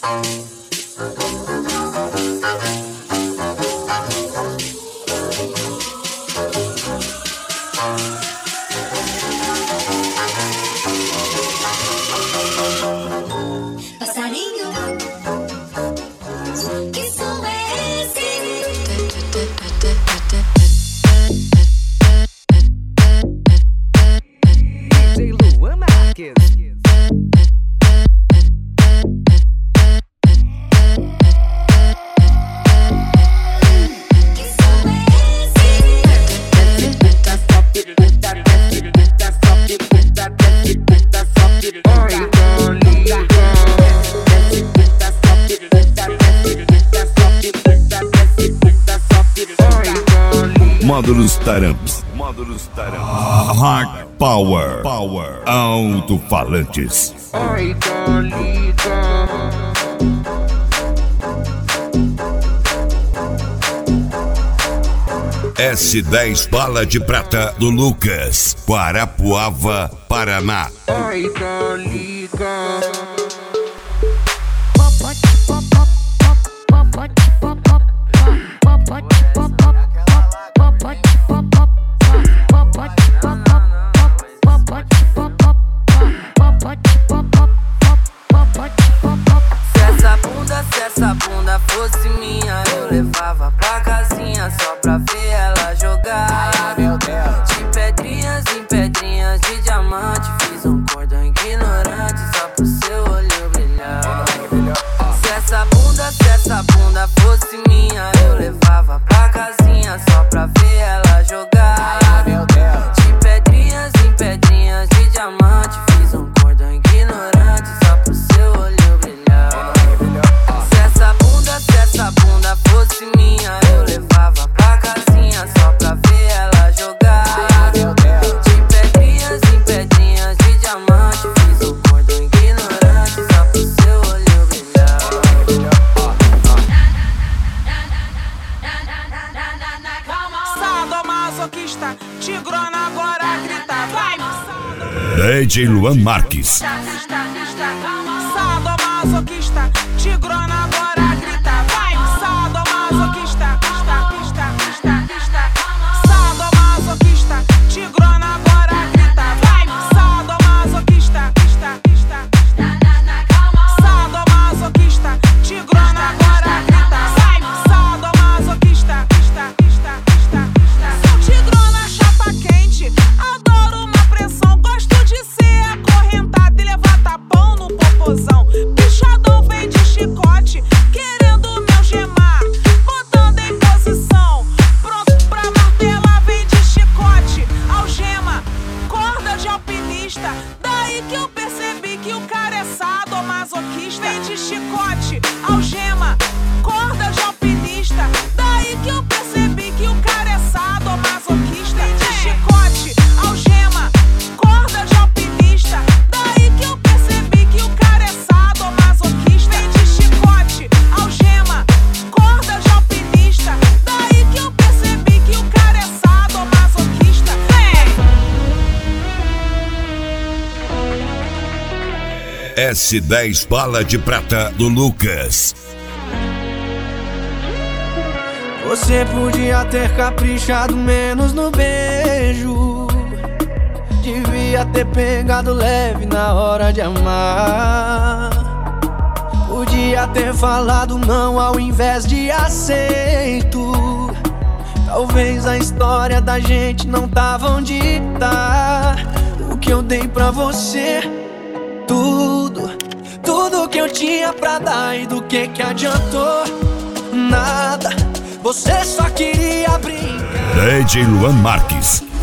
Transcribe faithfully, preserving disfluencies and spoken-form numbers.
Passarinho, que som é esse? D J Luan Marques. Módulos Taramps. Módulos Taramps. Hard Power. Power. Alto-falantes. Ai, Thalita. S dez Bala de Prata do Lucas, Guarapuava, Paraná. Ai, Thalita. Se essa bunda, se essa bunda fosse minha, eu levava pra casinha só pra ver ela jogar. De pedrinhas em pedrinhas de diamante, fiz um cordão ignorante só pro seu olho brilhar. Se essa bunda, se essa bunda fosse minha, eu levava pra casinha só pra ver ela jogar. De pedrinhas em pedrinhas de diamante, fiz um cordão ignorante só pro seu olho brilhar. Se essa bunda, se essa bunda fosse minha, eu levava pra casinha só pra ver ela jogar. De pedrinhas em pedrinhas de diamante, fiz um cordão ignorante só pro seu olho brilhar. Sadomasoquista, tigrona agora grita, vai! D J Luan Marques. Sadomasoquista, tigrona agora grita, vai! Sadomasoquista, sadomasoquista, tigrona agora grita, vai! Sadomasoquista, sadomasoquista, tigrona agora grita, vai! Sadomasoquista, sou tigrona chapa quente, adoro uma pressão, gosto de ser acorrentada e levar tapão no popozão. Bichadão vem de chicote, querendo me algemar, botando em posição, pronto pra martelar, vem de chicote, algema, corda de alpinista. Daí que eu percebi que o cara é sadomasoquista. Vem de chicote, algema, corda de alpinista. Daí que eu percebi que o cara é sadomasoquista. Vem de chicote, algema, corda de alpinista. Daí que eu percebi que o cara é sadomasoquista. Vem de chicote, algema, corda de alpinista. Daí que eu percebi que o cara é sadomasoquista. Vem! S dez Bala de Prata do Lucas. Você podia ter caprichado menos no beijo, devia ter pegado leve na hora de amar. Podia ter falado não ao invés de aceito. Talvez a história da gente não tava onde tá. O que eu dei pra você, tudo, tudo que eu tinha pra dar, e do que que adiantou? Nada, você só queria brincar. D J Luan Marques.